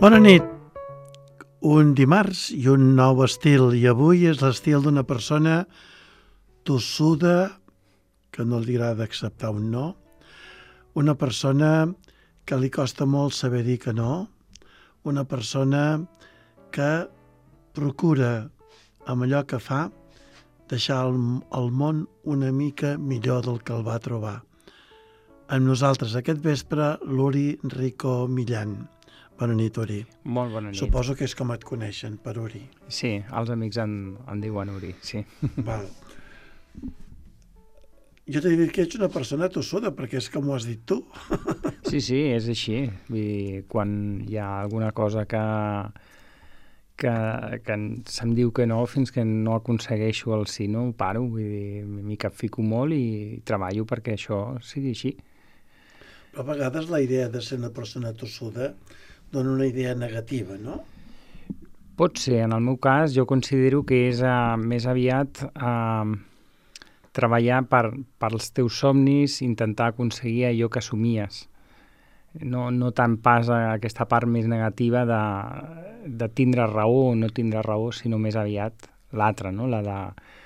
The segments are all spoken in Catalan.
Bona nit. Un dimarts i un nou estil, i avui és l'estil d'una persona tossuda, que no li agrada acceptar un no, una persona que li costa molt saber dir que no, una persona que procura, amb allò que fa, deixar el món una mica millor del que el va trobar. Amb nosaltres aquest vespre, l'Uri Rico Millán. Bona nit, Uri. Molt bona nit. Suposo que és com et coneixen, per Uri. Sí, els amics en diuen Uri, sí. Val. Jo t'he dit que ets una persona tossuda, perquè és com ho has dit tu. Sí, és així. Vull dir, quan hi ha alguna cosa que se'm diu que no, fins que no aconsegueixo el sí, no ho paro. Vull dir, m'hi capfico molt i treballo perquè això sigui així. Però a vegades la idea de ser una persona tossuda dona una idea negativa, no? Pot ser. En el meu cas, jo considero que és més aviat treballar pels teus somnis, intentar aconseguir allò que somies. No tant pas aquesta part més negativa de tindre raó o no tindre raó, sinó més aviat l'altra, no? La de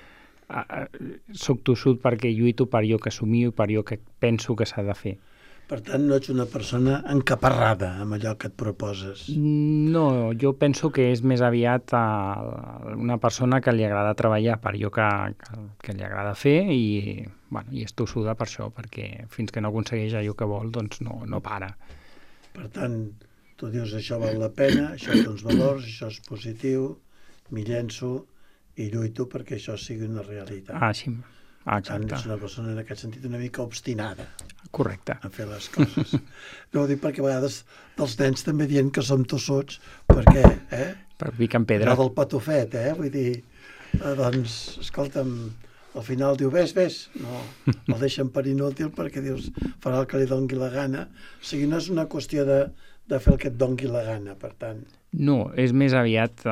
soc tossut perquè lluito per allò que somio i per allò que penso que s'ha de fer. Per tant, no ets una persona encaparrada amb allò que et proposes. No, jo penso que és més aviat una persona que li agrada treballar per allò que li agrada fer i és tossuda per això, perquè fins que no aconsegueix allò que vol, doncs no para. Per tant, tu dius això val la pena, això té uns valors, això és positiu, m'hi llenço i lluito perquè això sigui una realitat. Així. Exacte. Ets una persona en aquest sentit una mica obstinada. Correcte. A fer les coses. No ho dic perquè a vegades dels nens també dient que som tossuts perquè, Per picar en pedra. Allò del patufet, vull dir, doncs, escolta'm, al final diu, ves, no, el deixen per inútil perquè dius, farà el que li doni la gana. O sigui, no és una qüestió de fer el que et doni la gana, per tant. No, és més aviat,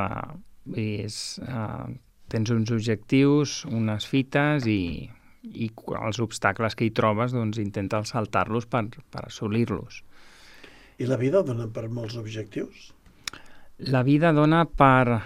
tens uns objectius, unes fites i els obstacles que hi trobes, doncs intenta saltar-los per assolir-los. I la vida dona per molts objectius? La vida dona per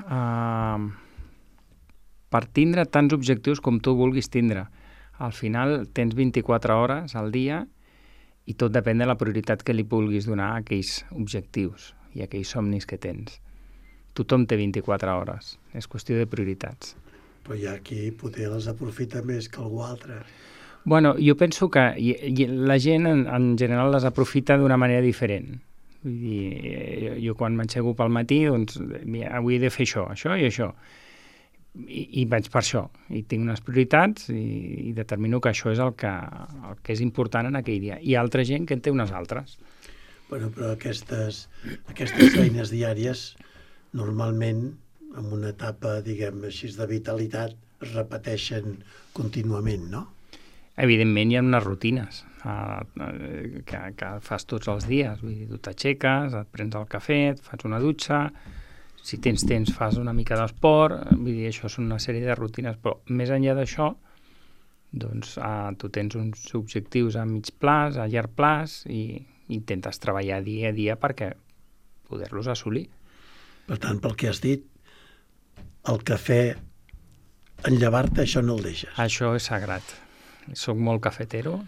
tindre tants objectius com tu vulguis tindre. Al final tens 24 hores al dia i tot depèn de la prioritat que li vulguis donar a aquells objectius i a aquells somnis que tens. Tothom té 24 hores. És qüestió de prioritats. Però hi ha qui poder les aprofita més que algú altre. Bueno, jo penso que la gent en general les aprofita d'una manera diferent. Vull dir, jo quan m'aixeco pel matí, doncs, avui he de fer això i això. I vaig per això. I tinc unes prioritats i determino que això és el que és important en aquell dia. I altra gent que en té unes altres. Bueno, però aquestes feines diàries normalment, en una etapa, diguem així, de vitalitat, es repeteixen contínuament, no? Evidentment hi ha unes rutines que fas tots els dies. Vull dir, tu t'aixeques, et prens el cafè, et fas una dutxa, si tens temps fas una mica d'esport, vull dir, això són una sèrie de rutines, però més enllà d'això, doncs tu tens uns objectius a mig plaç, a llarg plaç, i intentes treballar dia a dia perquè poder-los assolir. Per tant, pel que has dit, el cafè en llevar-te, això no el deixes. Això és sagrat. Soc molt cafetero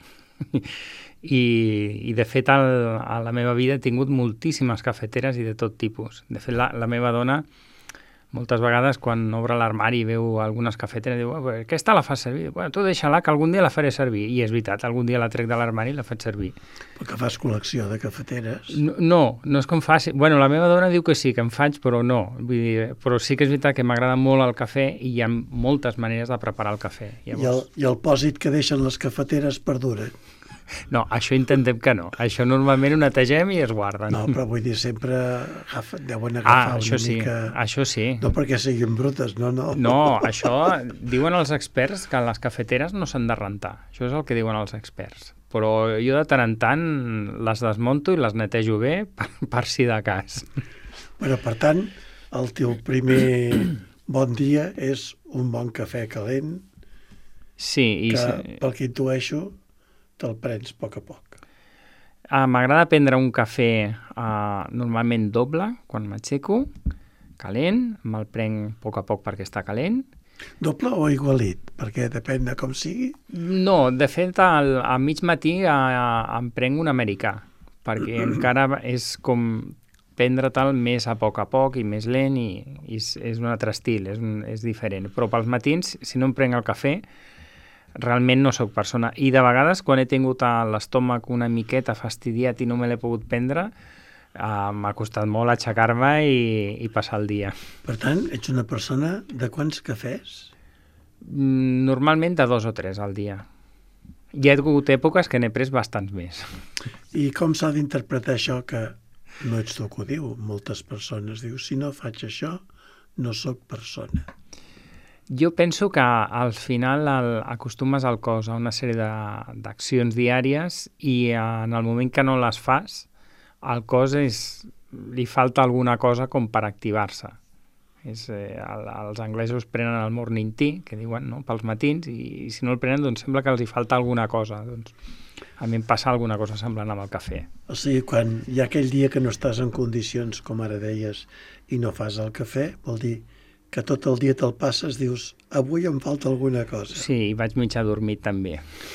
i de fet, a la meva vida he tingut moltíssimes cafeteres i de tot tipus. De fet, la meva dona, moltes vegades, quan obre l'armari i veu algunes cafeteres, diu, aquesta la fas servir? Bueno, tu deixa-la, que algun dia la faré servir. I és veritat, algun dia la trec de l'armari i la faig servir. Perquè fas col·lecció de cafeteres? No és que em faci... Bueno, la meva dona diu que sí, que em faig, però no. Vull dir, però sí que és veritat que m'agrada molt el cafè i hi ha moltes maneres de preparar el cafè. Llavors... I el pòsit que deixen les cafeteres perdura? No, això intentem que no. Això normalment ho netegem i es guarden. No, però vull dir, sempre deuen agafar una mica... Això sí. No perquè siguin brutes, no. No, això diuen els experts que les cafeteres no s'han de rentar. Això és el que diuen els experts. Però jo de tant en tant les desmonto i les netejo bé per si de cas. Bueno, per tant, el teu primer bon dia és un bon cafè calent. Sí. Que, pel que intueixo, te'l prens a poc. M'agrada prendre un cafè normalment doble, quan m'aixeco, calent, me'l prenc a poc perquè està calent. Doble o igualit? Perquè depèn de com sigui. No, de fet, a mig matí em prenc un americà, perquè encara és com prendre-te'l més a poc i més lent i és un altre estil, és diferent. Però pels matins, si no em prenc el cafè, realment no sóc persona. I de vegades, quan he tingut l'estómac una miqueta fastidiat i no me l'he pogut prendre, m'ha costat molt aixecar-me i passar el dia. Per tant, ets una persona de quants cafès? Normalment de 2 o 3 al dia. Hi ha hagut èpoques que n'he pres bastants més. I com s'ha d'interpretar això que no ets tu que ho diu? Moltes persones diu, si no faig això, no sóc persona. Jo penso que al final acostumes el cos a una sèrie d'accions diàries i en el moment que no les fas, al cos li falta alguna cosa com per activar-se. Els anglesos prenen el morning tea, que diuen, no?, pels matins, i si no el prenen, doncs sembla que els hi falta alguna cosa. Doncs a mi em passa alguna cosa semblant amb el cafè. O sigui, quan hi ha aquell dia que no estàs en condicions, com ara deies, i no fas el cafè, vol dir que tot el dia te'l passes, dius, avui em falta alguna cosa. Sí, i vaig mig adormit també.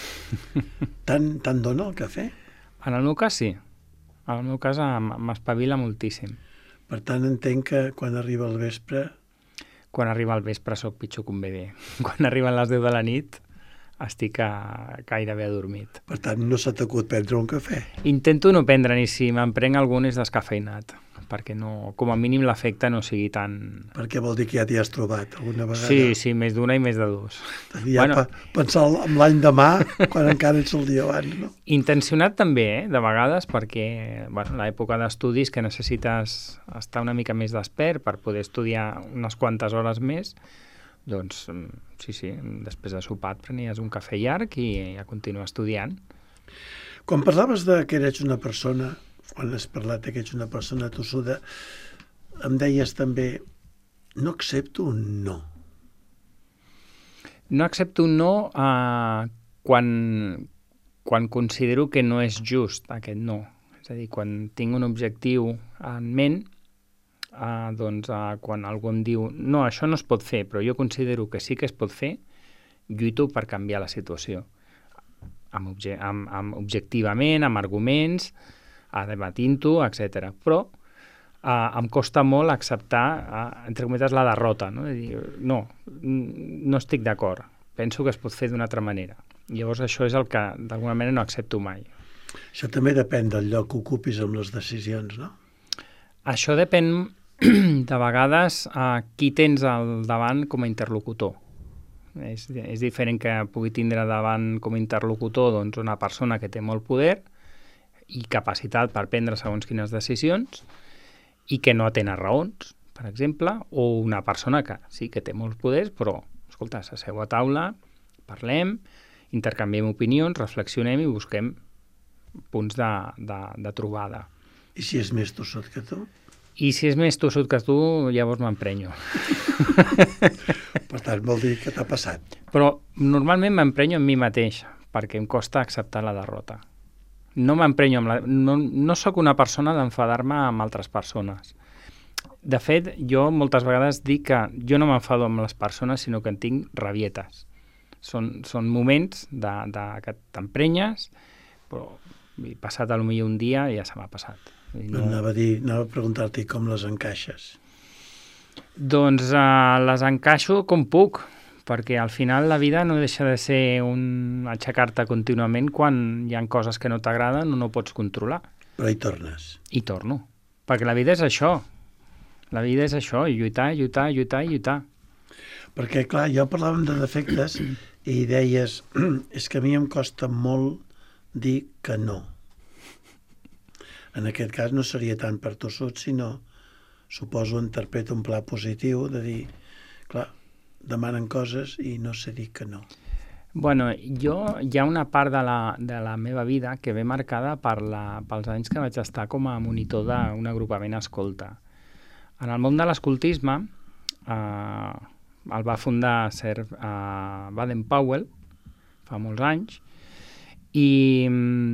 Tant dona el cafè? En el meu cas, sí. En el meu cas m'espavila moltíssim. Per tant, entenc que quan arriba el vespre... Quan arriba el vespre sóc pitjor que un bebè. Quan arriben les 10 de la nit estic gairebé adormit. Per tant, no s'ha t'acut prendre un cafè? Intento no prendre, ni si me'n prenc algun és descafeinat, perquè no, com a mínim l'efecte no sigui tan... Perquè vol dir que ja t'hi has trobat alguna vegada? Sí, més d'una i més de 2. Ja pensar en l'any demà, quan encara ets el dia abans, no? Intencionat també, de vegades, perquè l'època d'estudis que necessites estar una mica més despert per poder estudiar unes quantes hores més, doncs sí, després de sopar et prenies un cafè llarg i ja continuar estudiant. Quan parlaves que eres una persona, quan has parlat que ets una persona tossuda, em deies també, no accepto un no. No accepto un no quan considero que no és just aquest no. És a dir, quan tinc un objectiu en ment, doncs quan algú em diu no, això no es pot fer, però jo considero que sí que es pot fer, lluito per canviar la situació. Objectivament, amb arguments, debatint-ho, etc. Però em costa molt acceptar, entre cometes, la derrota, no? De dir, no estic d'acord, penso que es pot fer d'una altra manera. Llavors això és el que d'alguna manera no accepto mai. Això també depèn del lloc que ocupis amb les decisions, no? Això depèn de vegades qui tens al davant com a interlocutor. És diferent que pugui tindre davant com a interlocutor doncs, una persona que té molt poder i capacitat per prendre segons quines decisions i que no té raons, per exemple, o una persona que sí que té molts poders, però, escolta, s'asseu a taula, parlem, intercanviem opinions, reflexionem i busquem punts de trobada. I si és més tossut que tu? I si és més tossut que tu, llavors m'emprenyo. Per tant, vol dir que t'ha passat. Però normalment m'emprenyo amb mi mateix, perquè em costa acceptar la derrota. No m'emprenyo no sóc una persona d'enfadar-me amb altres persones. De fet, jo moltes vegades dic que jo no m'enfado amb les persones, sinó que en tinc rabietes. Són moments que t'emprenyes, però passat potser un dia ja se m'ha passat. Anava a preguntar-te com les encaixes. Doncs les encaixo com puc, perquè al final la vida no deixa de ser aixecar-te contínuament quan hi ha coses que no t'agraden o no pots controlar. Però hi tornes. I torno, perquè la vida és això. La vida és això, lluitar. Perquè, clar, jo parlàvem de defectes i deies, és que a mi em costa molt dir que no. En aquest cas no seria tant per tossut, sinó, suposo, interpreto un pla positiu de dir, clar, demanen coses i no sé dir que no. Bueno, hi ha una part de la meva vida que ve marcada pels anys que vaig estar com a monitor d'un agrupament escolta. En el món de l'escoltisme el va fundar Sir Baden-Powell fa molts anys i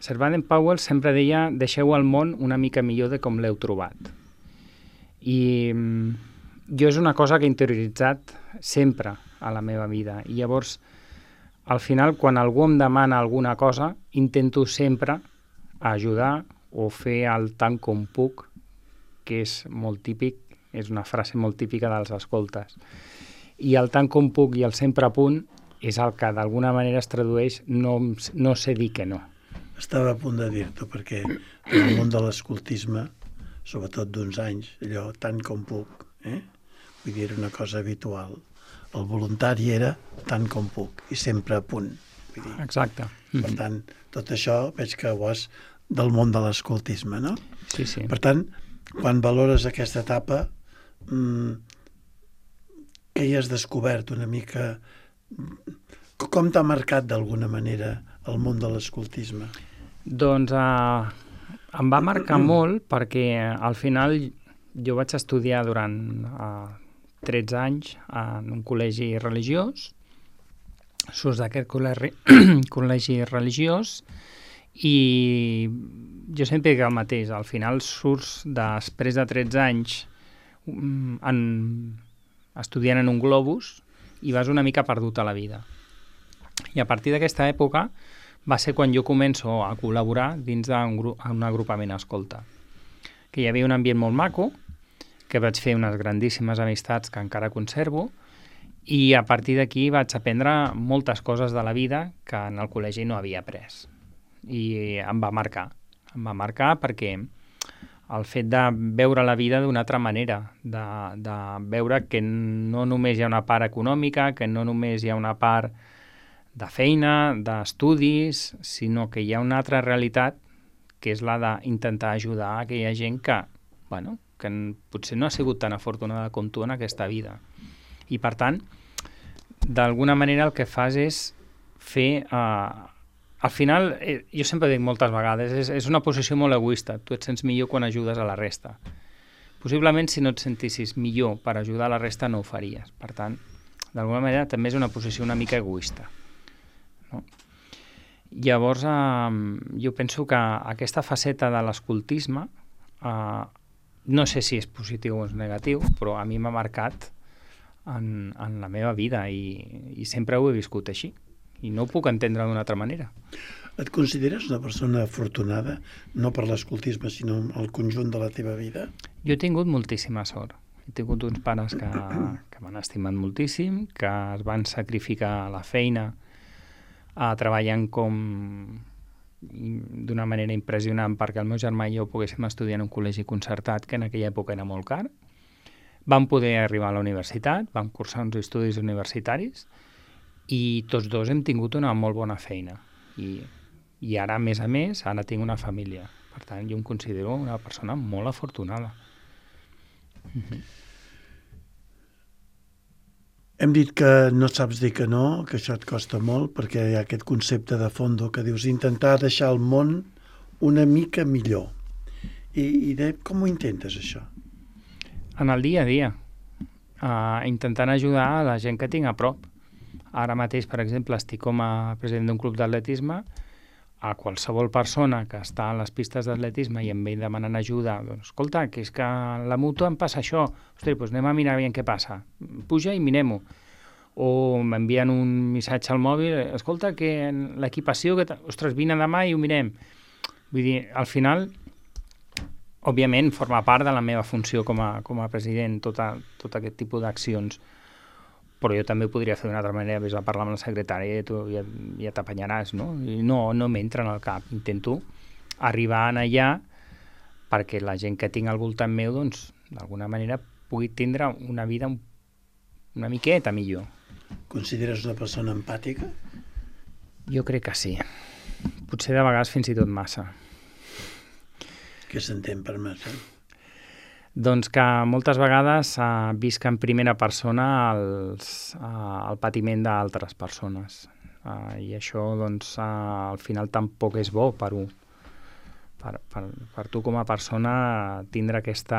Sir Baden-Powell sempre deia deixeu el món una mica millor de com l'heu trobat. I jo és una cosa que he interioritzat sempre a la meva vida. I llavors, al final, quan algú em demana alguna cosa, intento sempre ajudar o fer el tant com puc, que és molt típic, és una frase molt típica dels escoltes. I el tant com puc i el sempre a punt és el que d'alguna manera es tradueix no sé dir que no. Estava a punt de dir-t'ho, perquè en el món de l'escoltisme, sobretot d'uns anys, allò tant com puc, vull dir, era una cosa habitual. El voluntari era tant com puc i sempre a punt. Vull dir. Exacte. Per tant, tot això veig que ho has del món de l'escoltisme, no? Sí, sí. Per tant, quan valores aquesta etapa, què hi has descobert una mica? Com t'ha marcat d'alguna manera el món de l'escoltisme? Doncs em va marcar molt perquè al final jo vaig estudiar durant 13 anys en un col·legi religiós, surts d'aquest col·legi religiós i jo sempre dic el mateix, al final surts després de 13 anys estudiant en un globus i vas una mica perdut a la vida. I a partir d'aquesta època va ser quan jo començo a col·laborar dins d'un agrupament escolta. Que hi havia un ambient molt maco, que vaig fer unes grandíssimes amistats que encara conservo, i a partir d'aquí vaig aprendre moltes coses de la vida que en el col·legi no havia après. I em va marcar perquè el fet de veure la vida d'una altra manera, de veure que no només hi ha una part econòmica, que no només hi ha una part de feina, d'estudis, sinó que hi ha una altra realitat que és la d'intentar ajudar a aquella gent que, bueno, que potser no ha sigut tan afortunada com tu en aquesta vida. I per tant, d'alguna manera el que fas és fer... al final, jo sempre dic moltes vegades, és una posició molt egoista. Tu et sents millor quan ajudes a la resta. Possiblement, si no et sentissis millor per ajudar a la resta, no ho faries. Per tant, d'alguna manera, també és una posició una mica egoista. No? Llavors, jo penso que aquesta faceta de l'escoltisme, no sé si és positiu o és negatiu, però a mi m'ha marcat en la meva vida i sempre ho he viscut així. I no ho puc entendre d'una altra manera. Et consideres una persona afortunada, no per l'escoltisme, sinó el conjunt de la teva vida? Jo he tingut moltíssima sort. He tingut uns pares que m'han estimat moltíssim, que es van sacrificar a la feina treballant d'una manera impressionant perquè el meu germà i jo poguéssim estudiar en un col·legi concertat que en aquella època era molt car. Vam poder arribar a la universitat, vam cursar uns estudis universitaris i tots dos hem tingut una molt bona feina. I ara, a més, ara tinc una família. Per tant, jo em considero una persona molt afortunada. Hem dit que no saps dir que no, que això et costa molt, perquè hi ha aquest concepte de fondo que dius intentar deixar el món una mica millor. I com ho intentes, això? En el dia a dia, intentant ajudar a la gent que tinc a prop. Ara mateix, per exemple, estic com a president d'un club d'atletisme. A qualsevol persona que està a les pistes d'atletisme i em ve demanant ajuda, doncs, escolta, que és que a la moto em passa això, ostres, doncs anem a mirar què passa, puja i mirem-ho. O m'envien un missatge al mòbil, escolta, que l'equipació, ostres, vine demà i ho mirem. Vull dir, al final, òbviament, forma part de la meva funció com a president, tot aquest tipus d'accions. Però jo també ho podria fer d'una altra manera, vés a parlar amb la secretària i tu ja t'apanyaràs, no? I no m'entra en el cap. Intento arribar allà perquè la gent que tinc al voltant meu, doncs, d'alguna manera pugui tindre una vida una miqueta millor. Consideres una persona empàtica? Jo crec que sí. Potser de vegades fins i tot massa. Què s'entén per massa? Doncs que moltes vegades visc en primera persona el patiment d'altres persones. I això, doncs, al final tampoc és bo per tu com a persona tindre aquesta...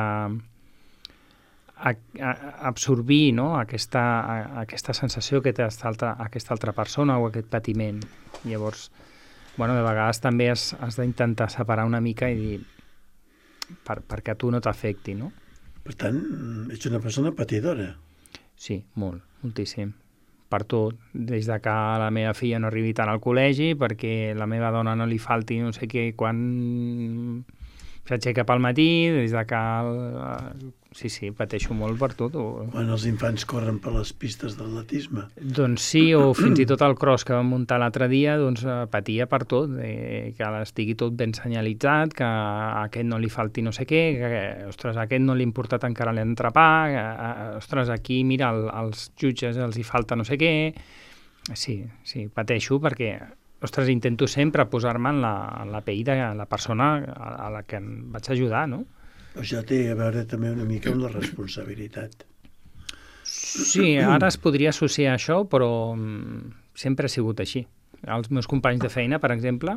absorbir, no? aquesta sensació que té aquesta altra persona o aquest patiment. Llavors, bueno, de vegades també has d'intentar separar una mica i dir perquè a tu no t'afecti, no? Per tant, ets una persona patidora. Sí, moltíssim. Per tot, des de que la meva filla no arribi tant al col·legi, perquè la meva dona no li falti no sé què quan s'aixeca pel matí, des de que... Sí, pateixo molt per tot. Quan els infants corren per les pistes d'atletisme. Doncs sí, o fins i tot el cross que vam muntar l'altre dia, doncs patia per tot, que estigui tot ben senyalitzat, que a aquest no li falti no sé què, que, ostres, a aquest no li ha importat encara l'entrepà, ostres, aquí, mira, als jutges els hi falta no sé què. Sí, pateixo perquè, ostres, intento sempre posar-me en la pell de la persona a la que em vaig ajudar, no? Això té a veure també una mica amb la responsabilitat. Sí, ara es podria associar a això, però sempre ha sigut així. Els meus companys de feina, per exemple,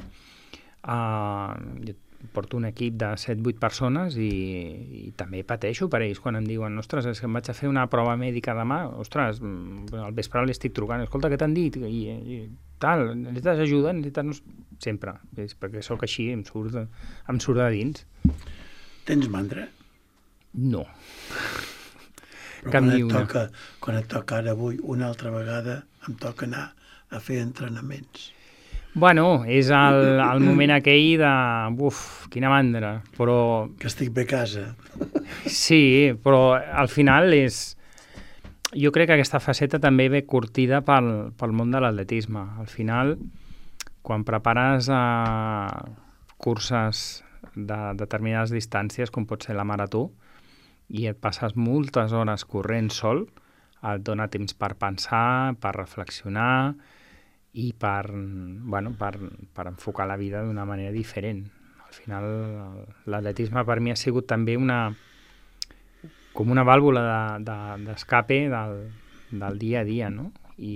jo porto un equip de 7-8 persones i també pateixo per ells quan em diuen ostres, és que em vaig a fer una prova mèdica demà, ostres, al vespre li estic trucant, escolta, què t'han dit? I tal, necessites ajuda? Sempre, perquè sóc així, em surt de dins. Tens mandra? No. Però quan et toca ara avui, una altra vegada, em toca anar a fer entrenaments. Bueno, és el moment aquell de... quina mandra, però... Que estic bé a casa. Sí, però al final és... Jo crec que aquesta faceta també ve curtida pel món de l'atletisme. Al final, quan prepares curses de determinades distàncies, com pot ser la marató, i et passes moltes hores corrent sol, et dona temps per pensar, per reflexionar i per enfocar la vida d'una manera diferent. Al final, l'atletisme per mi ha sigut també com una vàlvula d'escape del dia a dia, no?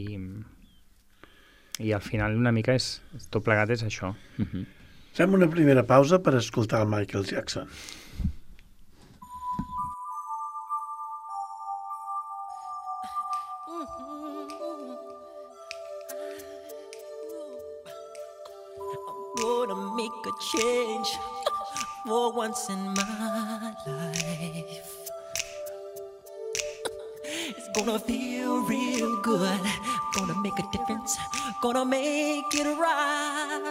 I al final una mica tot plegat és això. Fem una primera pausa per escoltar el Michael Jackson. I'm gonna make a change for once in my life. It's gonna feel real good. Gonna make a difference. Gonna make it right.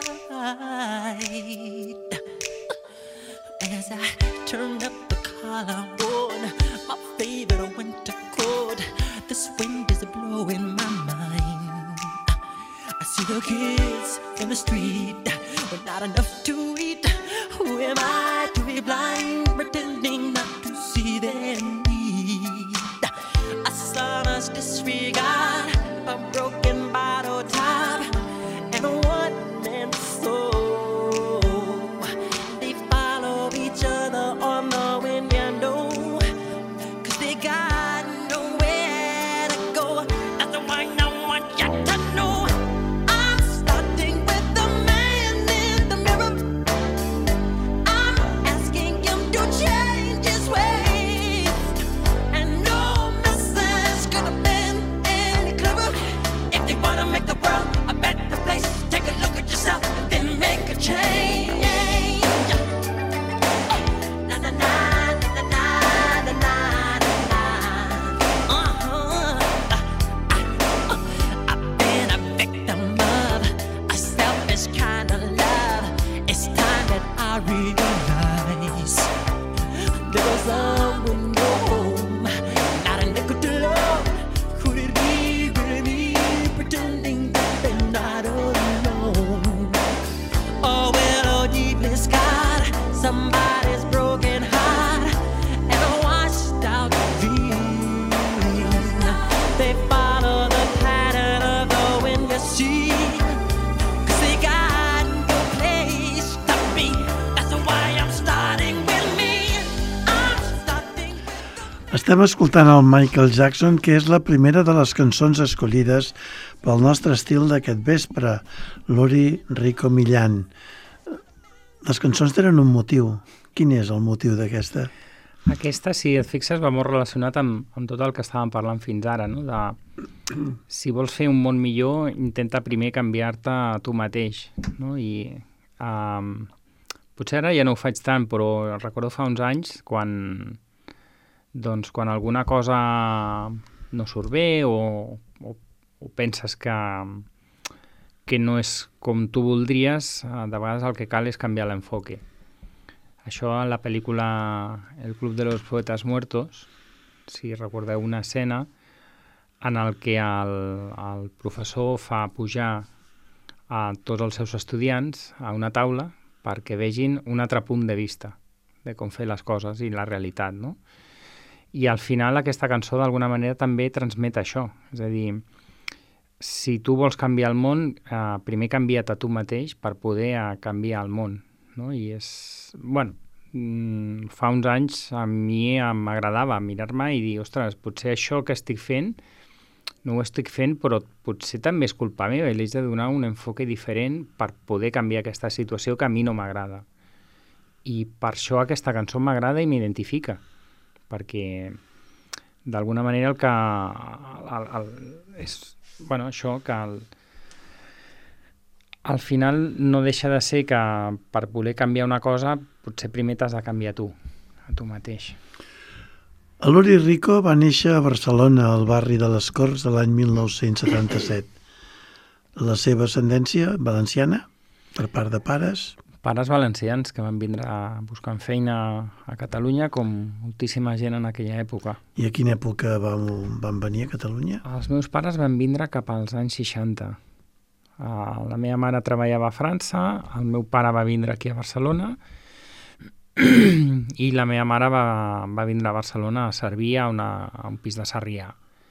As I turn up the collar on my favorite winter coat, this wind is blowing my mind. I see the kids in the street with not enough to eat. Who am I to be blind, pretending not to see their need? A sonorous disregard, a broken bottle top, and a one-man soul. They follow each other on the window, 'cause they got nowhere to go. That's why I want you to know I'm starting with the man in the mirror. I'm asking him to change his ways, and no message could have been any clearer. If they wanna make the world a better place, take a look at yourself, then make a change. Na na na na na na na na. I've been a victim of a selfish kind of love. It's time that I realize there was someone no home, not a nickel to love. Could it be really me pretending that they're not alone? Oh, well, oh, deeply scarred, somebody's broken heart and a washed out dream. They follow the pattern of the wind, you see, 'cause they got no place to be. That's why I'm starting with me. I'm starting with the... Estem escoltant el Michael Jackson, que és la primera de les cançons escollides pel nostre estil d'aquest vespre, l'Uri Rico Millán. Les cançons tenen un motiu. Quin és el motiu d'aquesta? Aquesta, si et fixes, va molt relacionat amb tot el que estàvem parlant fins ara, no? Si vols fer un món millor, intenta primer canviar-te a tu mateix, no? I potser ara ja no ho faig tant, però recordo fa uns anys quan alguna cosa no surt bé o penses que no és com tu voldries, de vegades el que cal és canviar l'enfoque. Això a la pel·lícula El Club de los Poetas Muertos, si recordeu una escena en el que el professor fa pujar a tots els seus estudiants a una taula perquè vegin un altre punt de vista de com fer les coses i la realitat, no? I al final aquesta cançó d'alguna manera també transmet això, és a dir, si tu vols canviar el món, primer canvia't a tu mateix per poder canviar el món, no? I és... Bueno, fa uns anys a mi m'agradava mirar-me i dir, ostres, potser això que estic fent no ho estic fent, però potser també és culpa meva i li haig de donar un enfoque diferent per poder canviar aquesta situació que a mi no m'agrada. I per això aquesta cançó m'agrada i m'identifica, perquè d'alguna manera el que... és, bueno, això que al final no deixa de ser que per voler canviar una cosa potser primer t'has de canviar tu, a tu mateix. L'Uri Rico va néixer a Barcelona, al barri de les Corts, de l'any 1977. La seva ascendència valenciana, per part de pares? Pares valencians que van vindre buscant feina a Catalunya, com moltíssima gent en aquella època. I a quina època van venir a Catalunya? Els meus pares van vindre cap als anys 60. La meva mare treballava a França, el meu pare va vindre aquí a Barcelona i la meva mare va vindre a Barcelona a servir a un pis de Sarrià.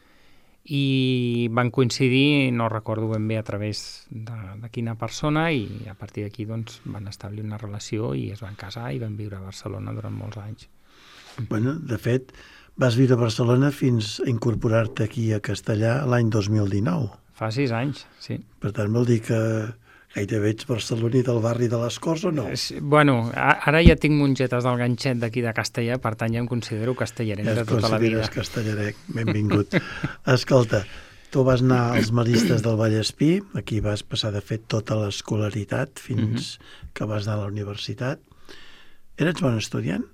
I van coincidir, no recordo ben bé a través de quina persona, i a partir d'aquí doncs, van establir una relació i es van casar i van viure a Barcelona durant molts anys. Bueno, de fet, vas viure a Barcelona fins a incorporar-te aquí a Castellà l'any 2019. Fa 6 anys, sí. Per tant, vol dir que gairebé ets barceloní del barri de les Corts o no? Bueno, ara ja tinc mongetes del ganxet d'aquí de Castellà, per tant ja em considero castellarenc de tota la vida. Ja et consideres castellarenc, benvingut. Escolta, tu vas anar als Maristes del Vallespí, aquí vas passar de fet tota l'escolaritat fins que vas anar a la universitat. Eres bon estudiant?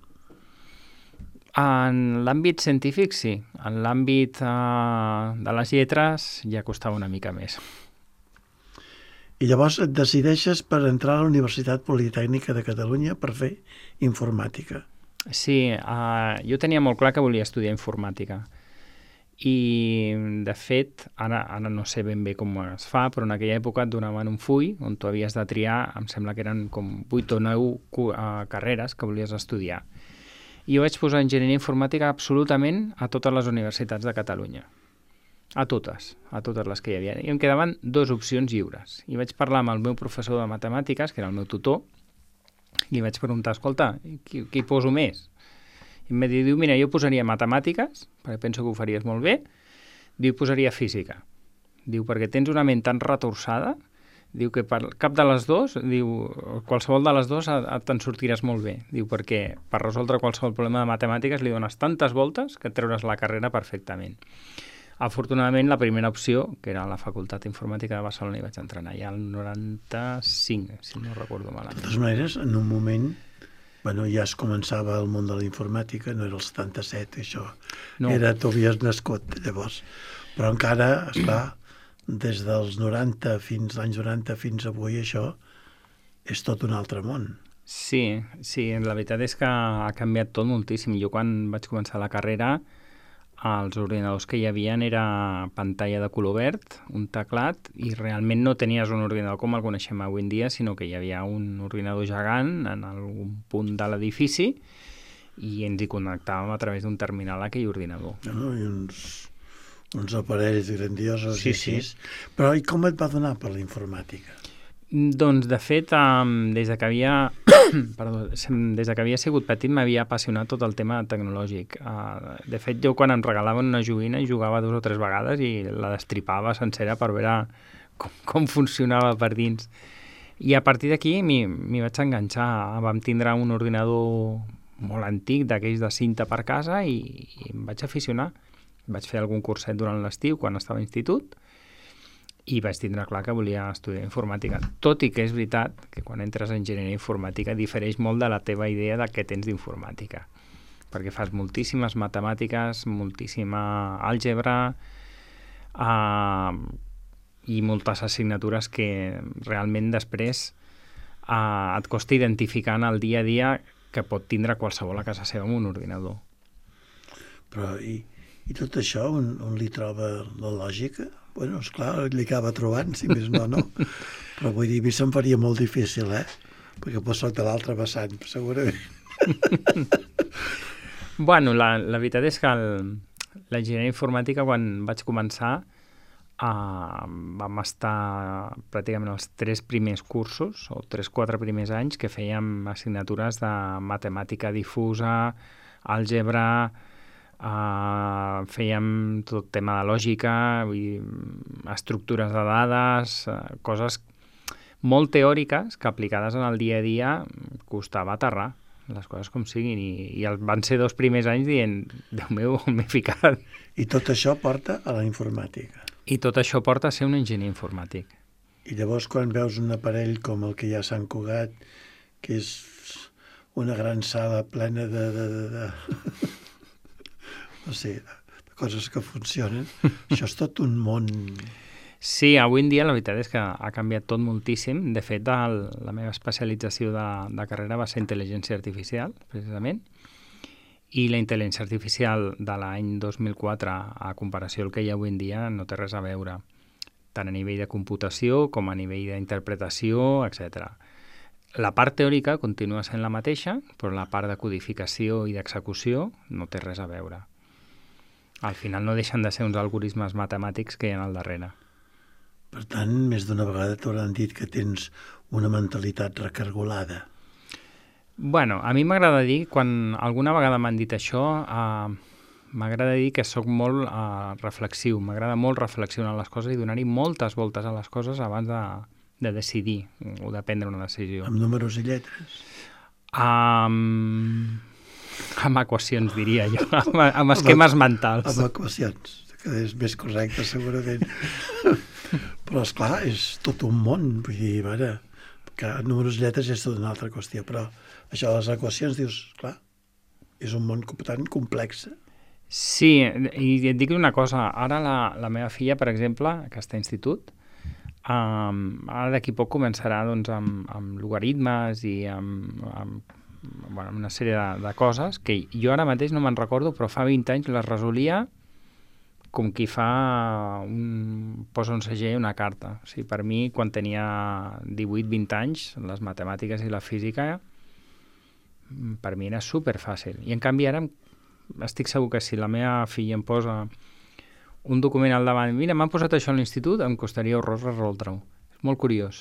En l'àmbit científic, sí. En l'àmbit de les lletres ja costava una mica més. I llavors et decideixes per entrar a la Universitat Politècnica de Catalunya per fer informàtica. Sí, jo tenia molt clar que volia estudiar informàtica. I, de fet, ara no sé ben bé com es fa, però en aquella època et donaven un full on tu havies de triar, em sembla que eren com 8 o 9 carreres que volies estudiar. I jo vaig posar enginyeria informàtica absolutament a totes les universitats de Catalunya. A totes les que hi havia. I em quedaven 2 opcions lliures. I vaig parlar amb el meu professor de matemàtiques, que era el meu tutor, i li vaig preguntar, escolta, qui poso més? I em va dir, mira, jo posaria matemàtiques, perquè penso que ho faries molt bé, diu, posaria física. Diu, perquè tens una ment tan retorçada, diu que per cap de les dues, diu, qualsevol de les dues te'n sortiràs molt bé. Diu, perquè per resoldre qualsevol problema de matemàtiques li dones tantes voltes que et treuràs la carrera perfectament. Afortunadament, la primera opció, que era la Facultat d'Informàtica de Barcelona, hi vaig entrenar ja al 95, si no recordo malament. De totes maneres, en un moment, ja es començava el món de la informàtica, no era el 77, això. No. Tu havies nascut, llavors. Però encara, esclar, des dels 90 fins l'any 90 fins avui, això és tot un altre món. Sí, la veritat és que ha canviat tot moltíssim. Jo quan vaig començar la carrera, els ordinadors que hi havia era pantalla de color verd, un teclat, i realment no tenies un ordinador com el coneixem avui en dia, sinó que hi havia un ordinador gegant en algun punt de l'edifici i ens hi connectàvem a través d'un terminal a aquell ordinador. I uns aparells grandiosos. Sí. Però i com et va donar per la informàtica? Doncs, de fet, des que havia sigut petit m'havia apassionat tot el tema tecnològic. De fet, jo quan em regalaven una joguina jugava 2 o 3 vegades i la destripava sencera per veure com funcionava per dins. I a partir d'aquí m'hi vaig enganxar. Vam tindre un ordinador molt antic, d'aquells de cinta per casa, i em vaig aficionar. Vaig fer algun curset durant l'estiu, quan estava a institut, i vaig tindre clar que volia estudiar informàtica. Tot i que és veritat que quan entres en enginyeria informàtica difereix molt de la teva idea de què tens d'informàtica. Perquè fas moltíssimes matemàtiques, moltíssima àlgebra, i moltes assignatures que realment després et costa identificar en el dia a dia que pot tindre qualsevol a casa seva amb un ordinador. Però i tot això on li troba la lògica? Bueno, esclar, li acaba trobant, si més no. Però vull dir, a mi se'm faria molt difícil, perquè pues soc de l'altre vessant, segurament. Bueno, la veritat és que l'enginyeria informàtica, quan vaig començar, vam estar pràcticament els 3 primers cursos, o 3-4 primers anys, que fèiem assignatures de matemàtica difusa, àlgebra, fèiem tot tema de lògica, estructures de dades, coses molt teòriques que aplicades en el dia a dia costava aterrar les coses com siguin, i van ser 2 primers anys dient, Déu meu, on m'he ficat. I tot això porta a la informàtica. I tot això porta a ser un enginyer informàtic. I llavors quan veus un aparell com el que hi ha a Sant Cugat, que és una gran sala plena de no sé, de coses que funcionen, això és tot un món. Sí, avui en dia la veritat és que ha canviat tot moltíssim. De fet, la meva especialització de carrera va ser intel·ligència artificial, precisament, i la intel·ligència artificial de l'any 2004 a comparació al que hi ha avui en dia no té res a veure, tant a nivell de computació com a nivell d'interpretació, etc. La part teòrica continua sent la mateixa, però la part de codificació i d'execució no té res a veure. Al final no deixen de ser uns algoritmes matemàtics que hi ha al darrere. Per tant, més d'una vegada t'hauran dit que tens una mentalitat recargolada. Bueno, a mi m'agrada dir, quan alguna vegada m'han dit això, m'agrada dir que sóc molt reflexiu. M'agrada molt reflexionar les coses i donar-hi moltes voltes a les coses abans de decidir o de prendre una decisió. Amb números i lletres? Amb equacions, diria jo, amb esquemes mentals. Amb equacions, que és més correcte, segurament. Però, esclar, és tot un món. Vull dir, veure, que números i lletres és tota una altra qüestió, però això de les equacions, dius, clar, és un món tan complex. Sí, i et dic una cosa, ara la meva filla, per exemple, que està a institut, ara d'aquí poc començarà doncs, amb logaritmes i amb una sèrie de coses que jo ara mateix no me'n recordo, però fa 20 anys les resolia com qui posa un segell a una carta. O sigui, per mi, quan tenia 18-20 anys, les matemàtiques i la física, per mi era superfàcil. I en canvi ara estic segur que si la meva filla em posa un document al davant, mira, m'han posat això a l'institut, em costaria horrors resoldre-ho. És molt curiós.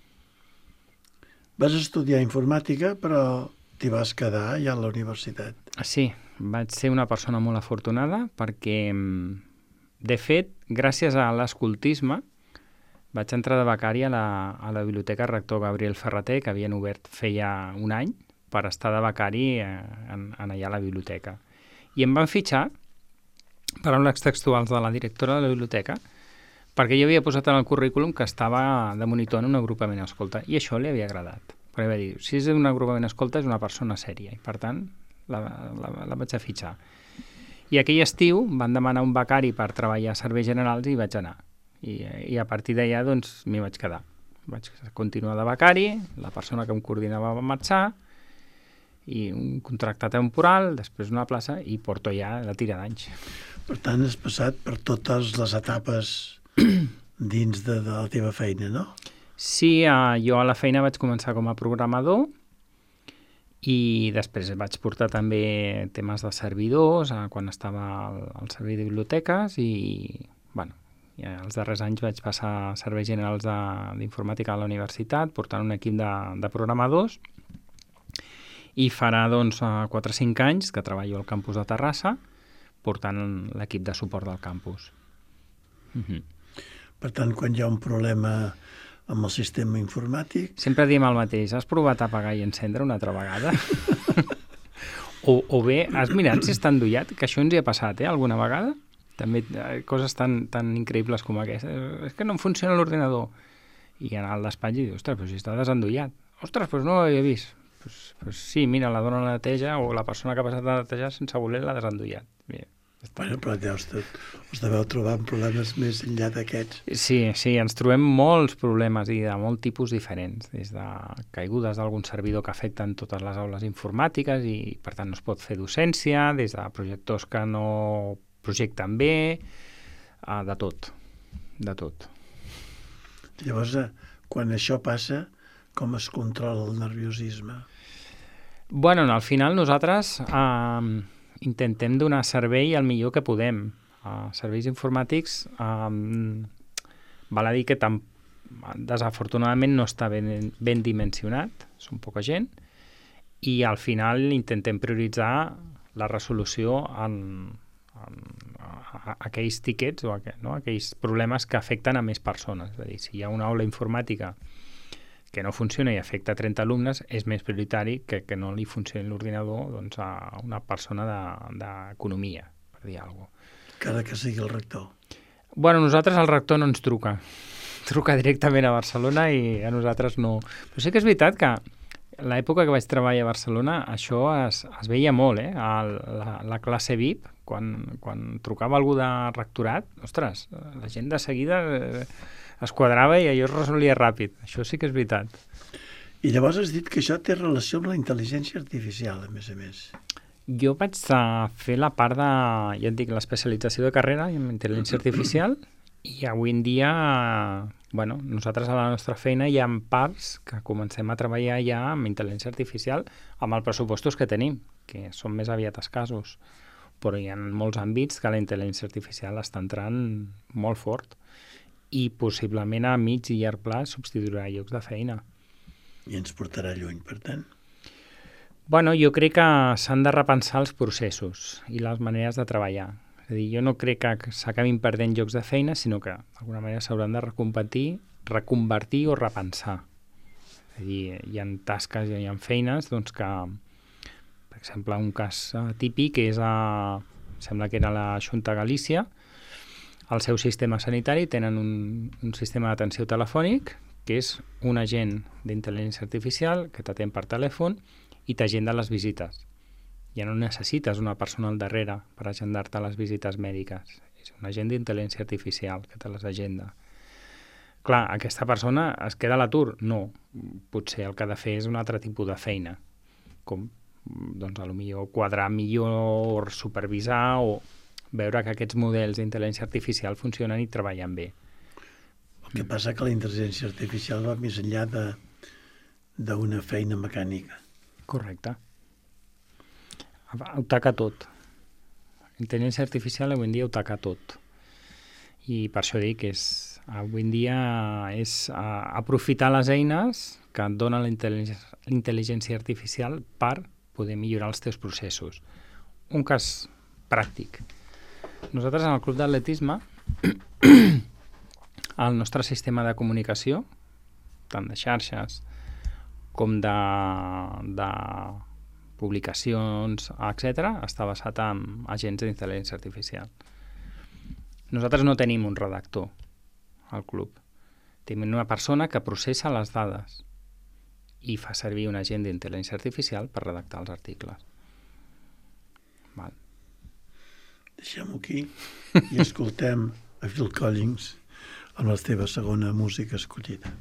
Vas estudiar informàtica, però t'hi vas quedar ja a la universitat. Sí, vaig ser una persona molt afortunada perquè, de fet, gràcies a l'escoltisme, vaig entrar de becari a la Biblioteca Rector Gabriel Ferrater, que havien obert feia un any, per estar de becari allà a la biblioteca. I em van fitxar, paraules textuals de la directora de la biblioteca, perquè jo havia posat en el currículum que estava de monitor en un agrupament escolta, i això li havia agradat. Perquè va dir, si és un agrupament escolta és una persona sèria, i per tant la vaig a fitxar. I aquell estiu van demanar un becari per treballar a serveis generals i vaig anar. I a partir d'allà doncs m'hi vaig quedar. Vaig continuar de becari, la persona que em coordinava va marxar, i un contracte temporal, després una plaça, i porto ja la tira d'anys. Per tant, has passat per totes les etapes dins de la teva feina, no? Sí, jo a la feina vaig començar com a programador i després vaig portar també temes de servidors quan estava al servei de biblioteques i, bueno, els darrers anys vaig passar a serveis generals d'informàtica a la universitat portant un equip de programadors i farà doncs 4 o 5 anys que treballo al campus de Terrassa portant l'equip de suport del campus. Per tant, quan hi ha un problema amb el sistema informàtic... Sempre diem el mateix. Has provat a apagar i encendre una altra vegada? O bé, has mirat si està endollat? Que això ens hi ha passat, alguna vegada? També coses tan increïbles com aquesta. És que no em funciona l'ordinador. I anar al despatx i dir, ostres, però si està desendollat. Ostres, doncs no l'havia vist. Pues sí, mira, la dona la neteja o la persona que ha passat a netejar sense voler l'ha desendollat. Bé, bueno, però us deveu trobar amb problemes més enllà d'aquests. Sí, ens trobem molts problemes i de molt tipus diferents, des de caigudes d'algun servidor que afecten totes les aules informàtiques i per tant no es pot fer docència, des de projectors que no projecten bé, de tot. Llavors, quan això passa, com es controla el nerviosisme? Bueno, al final nosaltres intentem donar servei el millor que podem. Serveis informàtics, val a dir que desafortunadament no està ben dimensionat, són poca gent, i al final intentem prioritzar la resolució en aquells tiquets o aquells problemes que afecten a més persones. És a dir, si hi ha una aula informàtica que no funciona i afecta 30 alumnes, és més prioritari que no li funcioni l'ordinador doncs, a una persona d'economia, per dir alguna cosa. Encara que sigui el rector. Bueno, nosaltres el rector no ens truca. Truca directament a Barcelona i a nosaltres no. Però sí que és veritat que l'època que vaig treballar a Barcelona això es veia molt, la classe VIP, quan trucava algú de rectorat, ostres, la gent de seguida es quadrava i allò es resolia ràpid. Això sí que és veritat. I llavors has dit que això té relació amb la intel·ligència artificial, a més. Jo vaig fer la part de, ja et dic, l'especialització de carrera en intel·ligència artificial i avui en dia, bueno, nosaltres a la nostra feina hi ha parts que comencem a treballar ja amb intel·ligència artificial amb els pressupostos que tenim, que són més aviat escassos. Però hi ha molts àmbits que la intel·ligència artificial està entrant molt fort i possiblement a mig i llarg plaç substituirà llocs de feina. I ens portarà lluny, per tant? Bueno, jo crec que s'han de repensar els processos i les maneres de treballar. És a dir, jo no crec que s'acabin perdent llocs de feina, sinó que d'alguna manera s'hauran de reconvertir o repensar. És a dir, hi ha tasques i hi ha feines doncs, que, per exemple, un cas típic és sembla que era la Xunta Galícia. Al seu sistema sanitari tenen un sistema d'atenció telefònic que és un agent d'intel·ligència artificial que t'atén per telèfon i t'agenda les visites. Ja no necessites una persona al darrere per agendar-te les visites mèdiques. És un agent d'intel·ligència artificial que te les agenda. Clar, aquesta persona es queda a l'atur? No. Potser el que ha de fer és un altre tipus de feina, com doncs, potser quadrar millor, supervisar o veure que aquests models d'intel·ligència artificial funcionen i treballen bé. El que passa que la intel·ligència artificial va més enllà d'una feina mecànica. Correcte. Ho taca tot. La intel·ligència artificial avui en dia ho taca tot. I per això dic que avui en dia és aprofitar les eines que et dona la intel·ligència artificial per poder millorar els teus processos. Un cas pràctic. Nosaltres en el Club d'Atletisme el nostre sistema de comunicació, tant de xarxes com de publicacions, etc., està basat en agents d'intel·ligència artificial. Nosaltres no tenim un redactor al club. Tenim una persona que processa les dades i fa servir un agent d'intel·ligència artificial per redactar els articles. Val. Deixem-ho aquí i escoltem a Phil Collins amb la teva segona música escollida.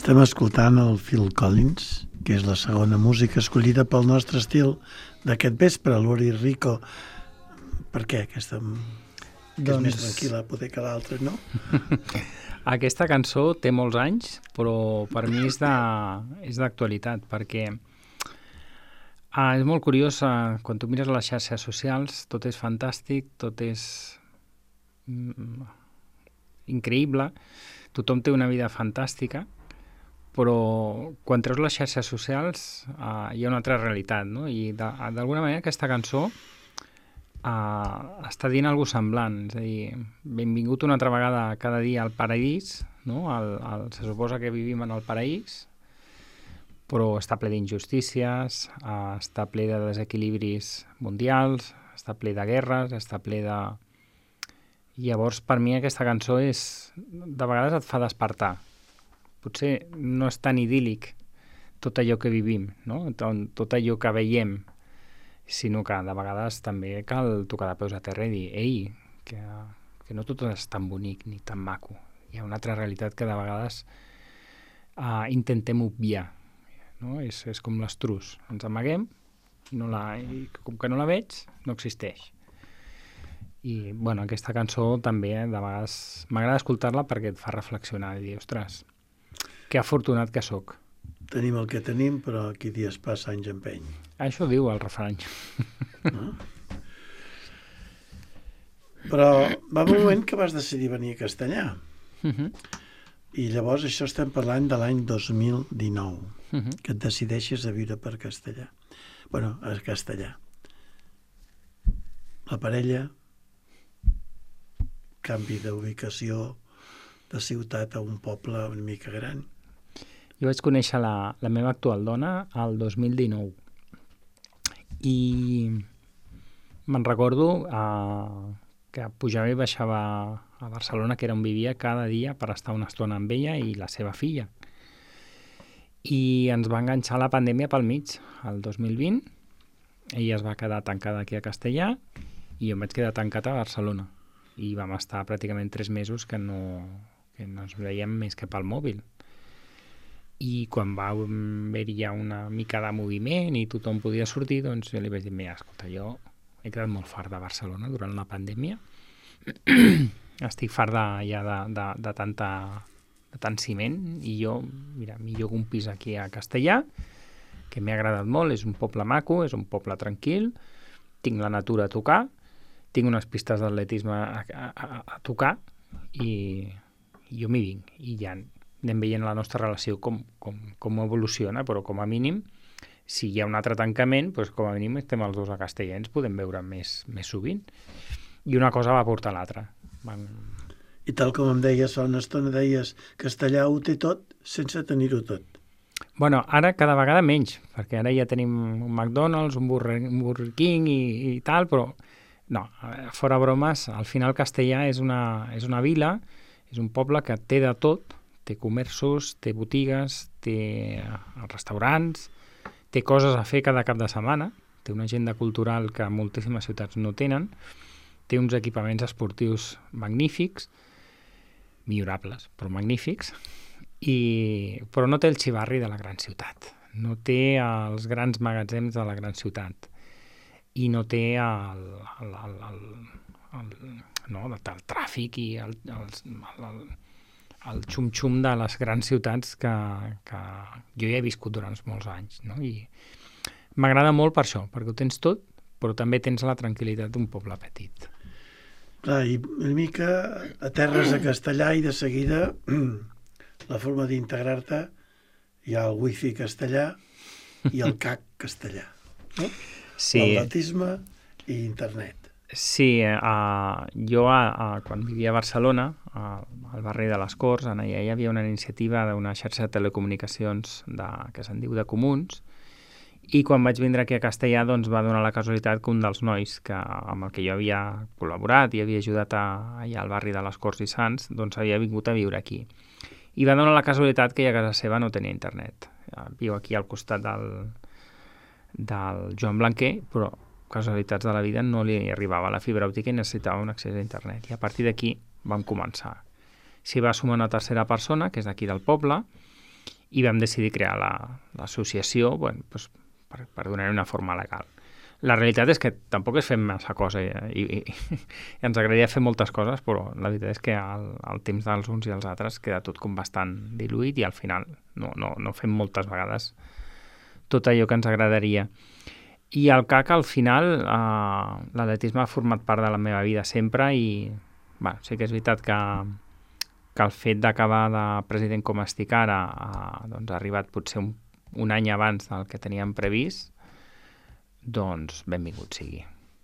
Estem escoltant el Phil Collins, que és la segona música escollida pel nostre estil d'aquest vespre, l'Uri Rico. Per què aquesta... que és més tranquil·la poder que l'altra, no? Aquesta cançó té molts anys, però per mi és d'actualitat, perquè és molt curiós, quan tu mires les xarxes socials, tot és fantàstic, tot és increïble, tothom té una vida fantàstica, però quan treus les xarxes socials hi ha una altra realitat, no? I d'alguna manera aquesta cançó està dient alguna cosa semblant, és a dir, benvingut una altra vegada cada dia al paradís, no? Se suposa que vivim en el paraís, però està ple d'injustícies, està ple de desequilibris mundials, està ple de guerres, està ple de... Llavors, per mi aquesta cançó de vegades et fa despertar. Potser no és tan idíl·lic tot allò que vivim, no? Tot allò que veiem, sinó que de vegades també cal tocar de peus a terra i dir ei, que no tot és tan bonic ni tan maco. Hi ha una altra realitat que de vegades intentem obviar, no? És com l'estruç. Ens amaguem i com que no la veig, no existeix. I bueno, aquesta cançó també de vegades m'agrada escoltar-la perquè et fa reflexionar i dir, ostres, que afortunat que sóc. Tenim el que tenim, però qui dies passa anys empeny. Això diu el refrany. No? Però va un moment que vas decidir venir a Castellar. I llavors això estem parlant de l'any 2019, que et decideixes a viure per Castellar. Bueno, a Castellar. La parella, canvi d'ubicació de ciutat a un poble una mica gran. Jo vaig conèixer la meva actual dona al 2019 i me'n recordo que pujava i baixava a Barcelona, que era on vivia cada dia per estar una estona amb ella i la seva filla. I ens va enganxar la pandèmia pel mig, el 2020. Ella es va quedar tancada aquí a Castellar i jo em vaig quedar tancat a Barcelona. I vam estar pràcticament 3 mesos que no ens veiem més que pel mòbil. I quan va haver-hi ja una mica de moviment i tothom podia sortir, doncs jo li vaig dir, mira, escolta, jo he quedat molt fart de Barcelona durant la pandèmia. Estic fart de tant ciment i jo, mira, m'hi llogo un pis aquí a Castellar, que m'ha agradat molt, és un poble maco, és un poble tranquil, tinc la natura a tocar, tinc unes pistes d'atletisme a tocar i jo m'hi vinc. I ja anem veient la nostra relació com evoluciona, però com a mínim, si hi ha un altre tancament, doncs com a mínim estem els dos a Castellar, ens podem veure més sovint. I una cosa va portar l'altra. I tal com em deies fa una estona, deies Castellar ho té tot sense tenir-ho tot. Bueno, ara cada vegada menys, perquè ara ja tenim un McDonald's, un Burger King i tal, però no, fora bromes, al final Castellar és una vila, és un poble que té de tot, té comerços, té botigues, té restaurants, té coses a fer cada cap de setmana, té una agenda cultural que moltíssimes ciutats no tenen, té uns equipaments esportius magnífics, millorables, però magnífics, però no té el xivarri de la gran ciutat, no té els grans magatzems de la gran ciutat i no té el tràfic i el xum-xum de les grans ciutats que jo ja he viscut durant molts anys, no? I m'agrada molt per això, perquè ho tens tot, però també tens la tranquil·litat d'un poble petit. Clar, i una mica aterres a Castellar i de seguida la forma d'integrar-te hi ha el wifi castellà i el CAC castellà, no? Sí. L'atletisme i internet. Sí, jo quan vivia a Barcelona, al barri de les Corts, allà hi havia una iniciativa d'una xarxa de telecomunicacions que se'n diu de Comuns, i quan vaig vindre aquí a Castellar doncs va donar la casualitat que un dels nois amb el que jo havia col·laborat i havia ajudat allà al barri de les Corts i Sants, doncs havia vingut a viure aquí. I va donar la casualitat que a casa seva no tenia internet. Viu aquí al costat del Joan Blanquer, però casualitats de la vida no li arribava la fibra òptica i necessitava un accés a internet. I a partir d'aquí vam començar. S'hi va sumar una tercera persona, que és d'aquí del poble, i vam decidir crear l'associació doncs, per donar-hi una forma legal. La realitat és que tampoc es fem massa cosa i ens agradaria fer moltes coses, però la veritat és que el temps dels uns i els altres queda tot com bastant diluït i al final no fem moltes vegades tot allò que ens agradaria. I el CAC, al final, l'atletisme ha format part de la meva vida sempre i sí que és veritat que el fet d'acabar de president com estic ara doncs ha arribat potser un any abans del que teníem previst, doncs benvingut sigui.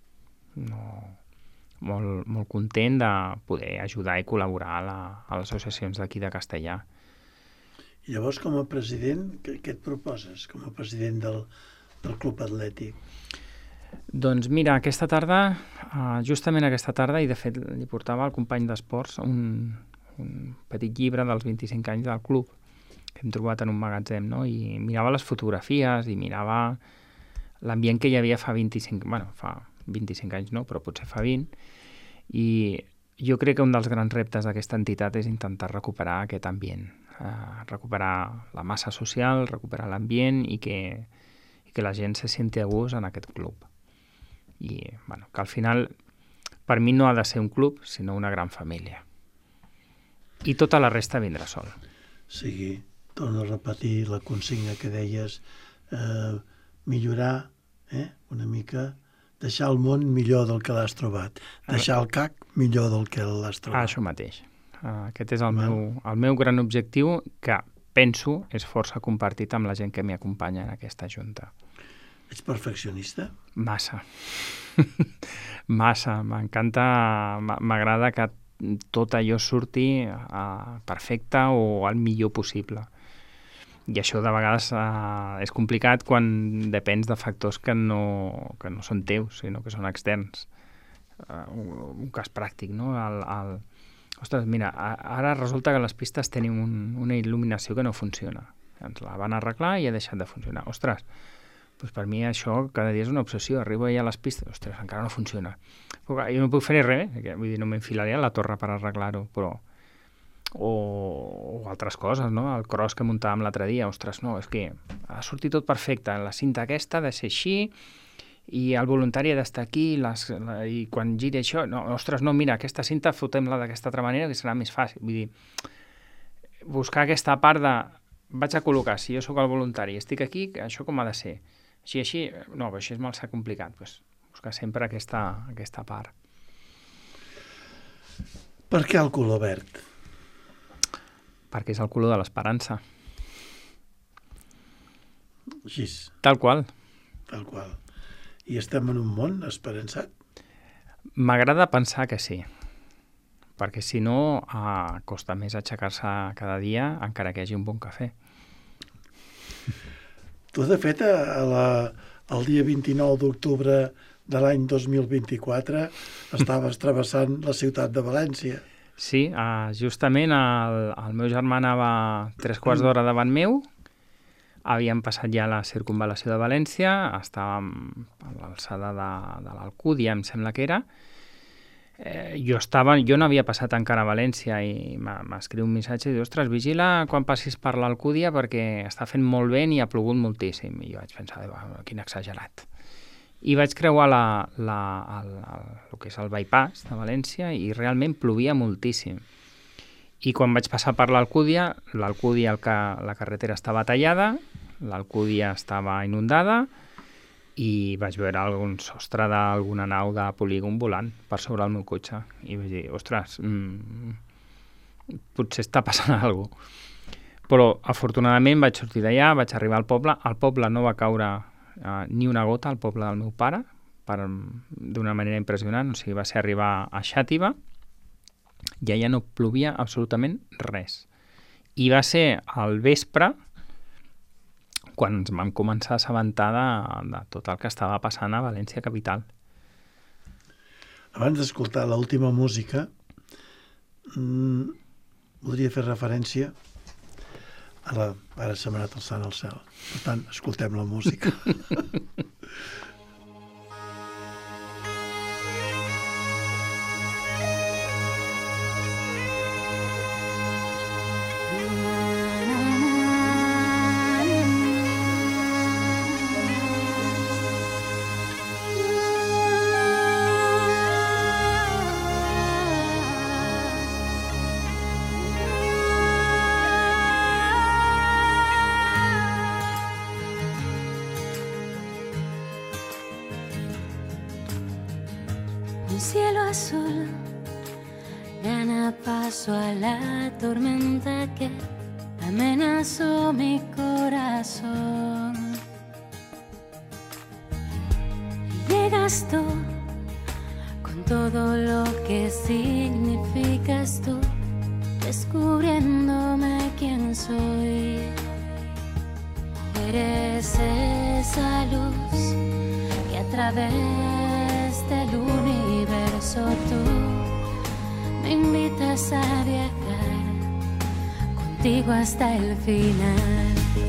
Molt content de poder ajudar i col·laborar a les associacions d'aquí de Castellà. I llavors, com a president, què et proposes com a president del Club Atlètic? Doncs mira, aquesta tarda, justament aquesta tarda, i de fet li portava al company d'esports un petit llibre dels 25 anys del club que hem trobat en un magatzem, no? I mirava les fotografies i mirava l'ambient que hi havia fa 25 anys no, però potser fa 20, i jo crec que un dels grans reptes d'aquesta entitat és intentar recuperar aquest ambient, recuperar la massa social, recuperar l'ambient i que la gent se senti a gust en aquest club. I que al final per mi no ha de ser un club, sinó una gran família. I tota la resta vindrà sol. Sí, torno a repetir la consigna que deies, millorar una mica, deixar el món millor del que l'has trobat, deixar el CAC millor del que l'has trobat. Això mateix. Aquest és el meu gran objectiu, que penso és força compartit amb la gent que m'hi acompanya en aquesta junta. Ets perfeccionista? Massa. Massa. M'encanta, m'agrada que tot allò surti perfecte o el millor possible. I això de vegades és complicat quan depens de factors que no són teus, sinó que són externs. Un cas pràctic, no? Ostres, mira, ara resulta que les pistes tenen una il·luminació que no funciona. Ens la van arreglar i ha deixat de funcionar. Ostres, doncs per mi això cada dia és una obsessió. Arribo allà a les pistes, ostres, encara no funciona. Jo no puc fer res, vull dir, no m'enfilaré a la torre per arreglar-ho, però o altres coses, no? El cross que muntàvem l'altre dia, ostres, no, és que ha sortit tot perfecte, la cinta aquesta ha de ser així i el voluntari ha d'estar aquí i quan giri això, no, ostres, no, mira, aquesta cinta fotem-la d'aquesta altra manera que serà més fàcil, vull dir, buscar aquesta part de vaig a col·locar, si jo sóc el voluntari, estic aquí, això com ha de ser? Així, no, però així és massa complicat, doncs buscar sempre aquesta part. Per què el color verd? Perquè és el color de l'esperança. Així. Tal qual. Tal qual. I estem en un món esperançat? M'agrada pensar que sí, perquè si no costa més aixecar-se cada dia encara que hi hagi un bon cafè. Tu, de fet, el dia 29 d'octubre de l'any 2024 estaves travessant la ciutat de València. Sí, justament el meu germà anava 3/4 d'hora davant meu, havíem passat ja la circunvalació de València, estàvem a l'alçada de l'Alcúdia, em sembla que era. Jo no havia passat encara a València i m'escriu un missatge i diu, ostres, vigila quan passis per l'Alcúdia perquè està fent molt vent i ha plogut moltíssim. I jo vaig pensar, quin exagerat. I vaig creuar el que és el bypass de València i realment plovia moltíssim. I quan vaig passar per l'Alcúdia, la carretera estava tallada, l'Alcúdia estava inundada i vaig veure algun sostre d'alguna nau de polígon volant per sobre el meu cotxe. I vaig dir, ostres, potser està passant alguna cosa. Però, afortunadament, vaig sortir d'allà, vaig arribar al poble. Al poble no va caure ni una gota, al poble del meu pare, d'una manera impressionant. O sigui, va ser arribar a Xàtiva i allà no plovia absolutament res. I va ser al vespre quan ens vam començar a assabentar de tot el que estava passant a València capital. Abans d'escoltar l'última música, voldria fer referència a ara s'ha anat alçant al cel. Per tant, escoltem la música. un cielo azul gana paso a la tormenta que amenazó mi corazón. Y llegas tú con todo lo que significas tú, descubriéndome quién soy. Eres esa luz que a través del universo tú me invitas a viajar contigo hasta el final.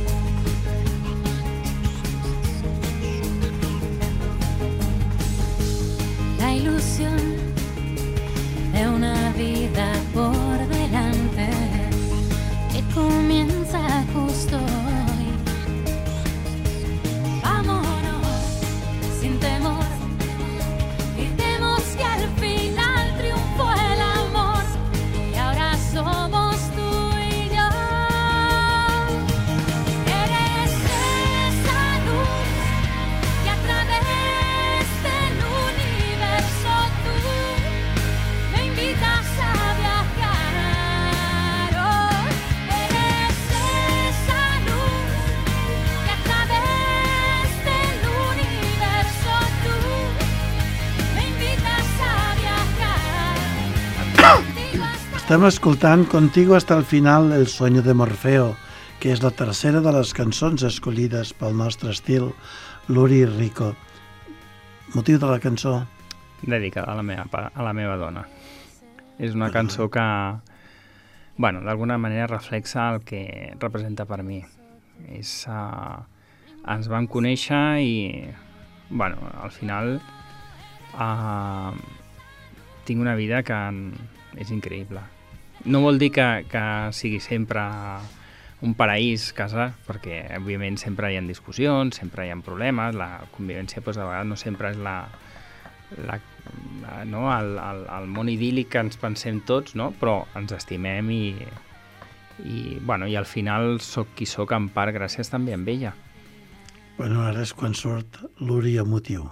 La ilusión de una vida por delante que comienza justo hoy. Vámonos sin temor, gritemos que al final triunfó el amor y ahora somos tú y yo. Eres esa luz que a través del universo tú me invitas a viajar. Oh, eres esa luz que a través del universo tú me invitas a viajar. Contigo hasta Estem escoltant Contigo hasta el final, El sueño de Morfeo, que és la tercera de les cançons escollides pel nostre estil, Luri Rico. Motiu de la cançó? Dedicada a la meva dona. És una cançó que, bueno, d'alguna manera reflexa el que representa per mi. Ens vam conèixer i, bueno, al final tinc una vida que és increïble. No vol dir que sigui sempre un paraís casar, perquè, òbviament, sempre hi ha discussions, sempre hi ha problemes, la convivència, doncs, de vegades no sempre és no, el món idíl·lic que ens pensem tots, no? Però ens estimem bueno, i al final soc qui soc en part gràcies també a ella. Bueno, ara és quan surt Luri emotiu.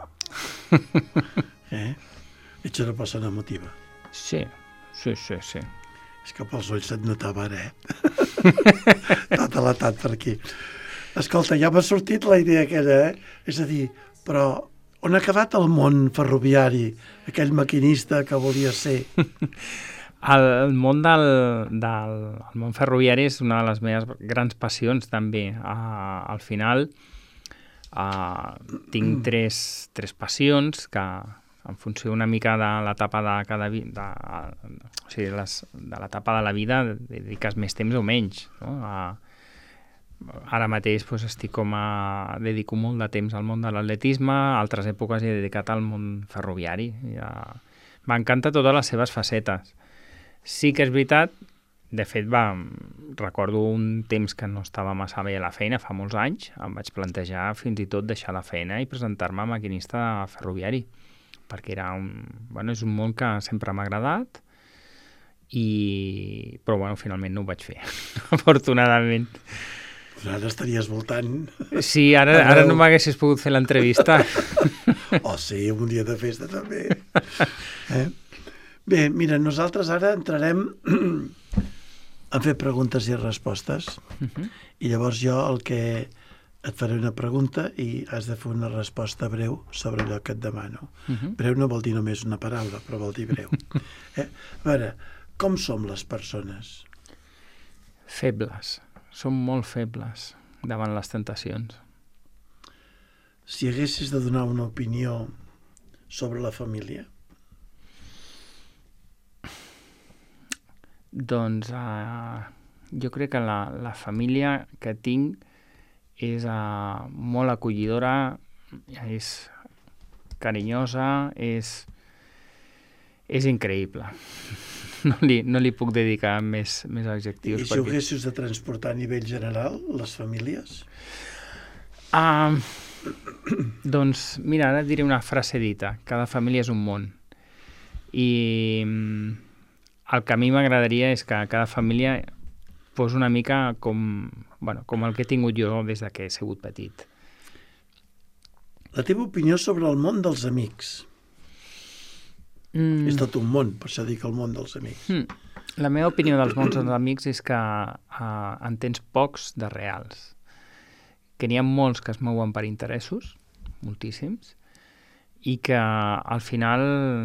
Ets una persona emotiva. Sí. És que pels ulls se't notava ara, Tot alatat per aquí. Escolta, ja m'ha sortit la idea aquella, És a dir, però on ha quedat el món ferroviari, aquell maquinista que volia ser? El món el món ferroviari és una de les meves grans passions, també. Al final, tinc tres passions que, en funció una mica de l'etapa o sigui, de l'etapa de la vida, dediques més temps o menys, no? Ara mateix dedico molt de temps al món de l'atletisme, altres èpoques he dedicat al món ferroviari. M'encanta totes les seves facetes. Sí que és veritat, de fet, recordo un temps que no estava massa bé a la feina, fa molts anys, em vaig plantejar fins i tot deixar la feina i presentar-me a maquinista ferroviari, perquè és un món que sempre m'ha agradat, però finalment no ho vaig fer, afortunadament. Però ara estaries voltant... Sí, ara no m'haguessis pogut fer l'entrevista. Sí, un dia de festa també. Bé, mira, nosaltres ara entrarem a fer preguntes i respostes, i llavors jo et faré una pregunta i has de fer una resposta breu sobre allò que et demano. Breu no vol dir només una paraula, però vol dir breu. A veure, com som les persones? Febles. Som molt febles davant les tentacions. Si haguessis de donar una opinió sobre la família? Doncs jo crec que la família que tinc és molt acollidora, és carinyosa, és increïble. No li puc dedicar més adjectius. I si ho haguessis de transportar a nivell general, les famílies? Doncs, mira, ara et diré una frase dita. Cada família és un món. I el que a mi m'agradaria és que cada família fos una mica com el que he tingut jo des que he sigut petit. La teva opinió sobre el món dels amics? És tot un món, per això dic el món dels amics. La meva opinió dels mons dels amics és que en tens pocs de reals. Que n'hi ha molts que es mouen per interessos, moltíssims, i que al final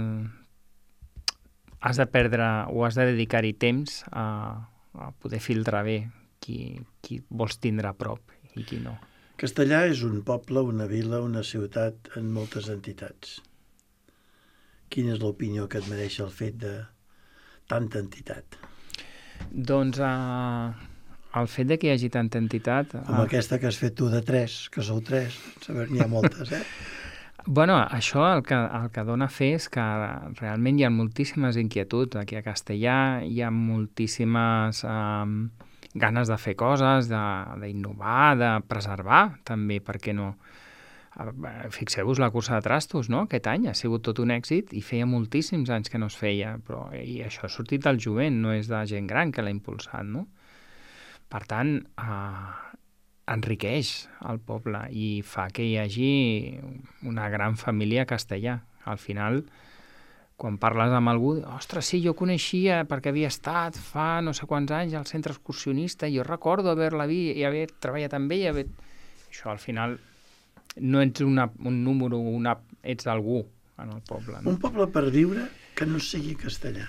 has de perdre o has de dedicar-hi temps a poder filtrar bé qui vols tindre a prop i qui no. Castellà és un poble, una vila, una ciutat en moltes entitats. Quina és l'opinió que et mereix el fet de tanta entitat? Doncs el fet de que hi hagi tanta entitat... Com aquesta que has fet tu de 3, que sou 3, saber n'hi ha moltes, Bueno, això el que dona a fer és que realment hi ha moltíssimes inquietuds aquí a Castellà, hi ha moltíssimes ganes de fer coses, d'innovar, de preservar també, per què no? Fixeu-vos la cursa de trastos, no? Aquest any ha sigut tot un èxit i feia moltíssims anys que no es feia, però i això ha sortit del jovent, no és de gent gran que l'ha impulsat, no? Per tant, enriqueix el poble i fa que hi hagi una gran família castellà. Al final, quan parles amb algú, ostres, sí, jo coneixia perquè havia estat fa no sé quants anys al centre excursionista, jo recordo haver-la vist i haver treballat amb ella. Això al final no ets un número, ets algú en el poble. No? Un poble per viure que no sigui castellà.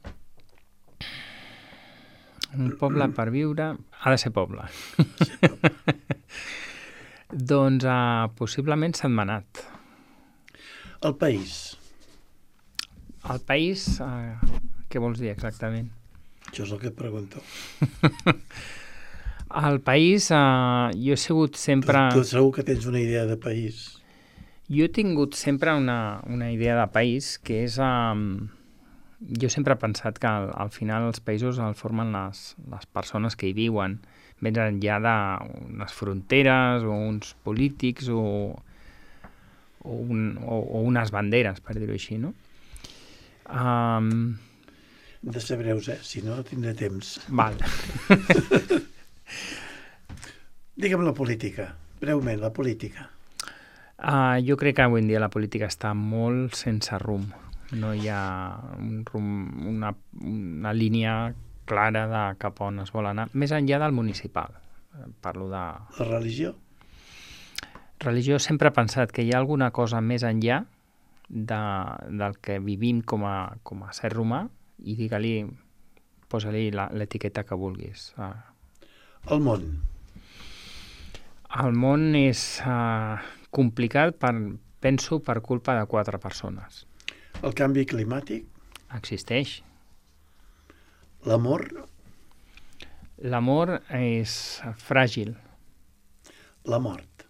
Un poble per viure ha de ser poble. Sí, poble. Doncs possiblement Sentmenat. El país. El país, què vols dir exactament? Això és el que et pregunto. El país, jo he sigut sempre... Tu segur que tens una idea de país. Jo he tingut sempre una idea de país que és... Jo sempre he pensat que al final els països el formen les persones que hi viuen, més enllà d'unes fronteres o uns polítics o unes banderes, per dir-ho així, no? Hem de ser breus, si no tindré temps. Val. Digue'm la política, breument, la política. Jo crec que avui en dia la política està molt sense rumb. No hi ha una línia clara de cap on es vol anar, més enllà del municipal. Parlo de... La religió? Religió, sempre he pensat que hi ha alguna cosa més enllà del que vivim com a ser humà i digue-li, posa-li l'etiqueta que vulguis. El món? El món és complicat, penso, per culpa de 4 persones. El canvi climàtic? Existeix. L'amor? L'amor és fràgil. La mort?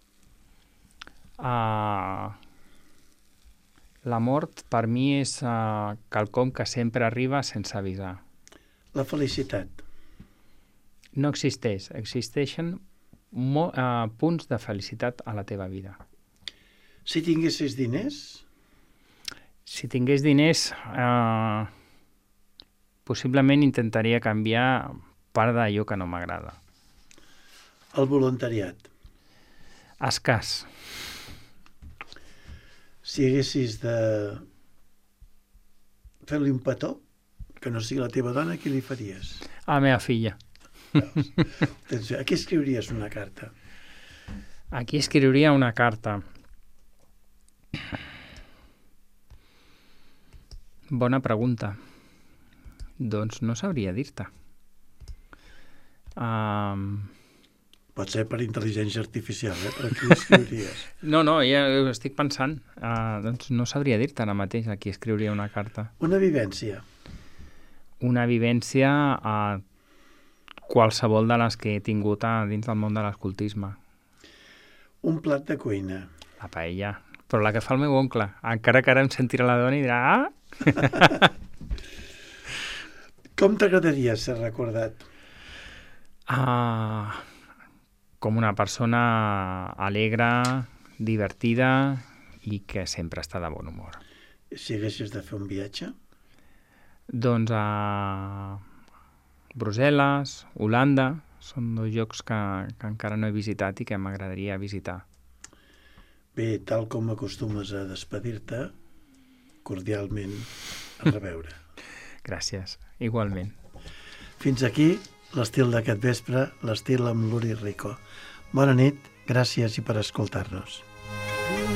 La mort per mi és quelcom que sempre arriba sense avisar. La felicitat? No existeix. Existeixen punts de felicitat a la teva vida. Si tinguessis diners? Si tingués diners, possiblement intentaria canviar part d'allò que no m'agrada. El voluntariat? Escàs. Si haguessis de fer-li un petó, que no sigui la teva dona, qui li faries? A la meva filla. A qui escriuries una carta? A qui escriuria una carta? Bona pregunta. Doncs no sabria dir-te. Pot ser per intel·ligència artificial, per qui escriuries? No, ja ho estic pensant. Doncs no sabria dir-te ara mateix a qui escriuria una carta. Una vivència? Una vivència qualsevol de les que he tingut dins del món de l'escoltisme. Un plat de cuina? La paella. Però la que fa el meu oncle. Encara que ara em sentirà la dona i dirà... Com t'agradaria ser recordat? Com una persona alegre, divertida i que sempre està de bon humor. Si haguessis de fer un viatge? Doncs a Brussel·les, Holanda, són 2 llocs que encara no he visitat i que m'agradaria visitar. Bé, tal com acostumes a despedir-te, cordialment a reveure. Gràcies, igualment. Fins aquí l'estil d'aquest vespre, l'estil amb l'Uri Rico. Bona nit, gràcies i per escoltar-nos.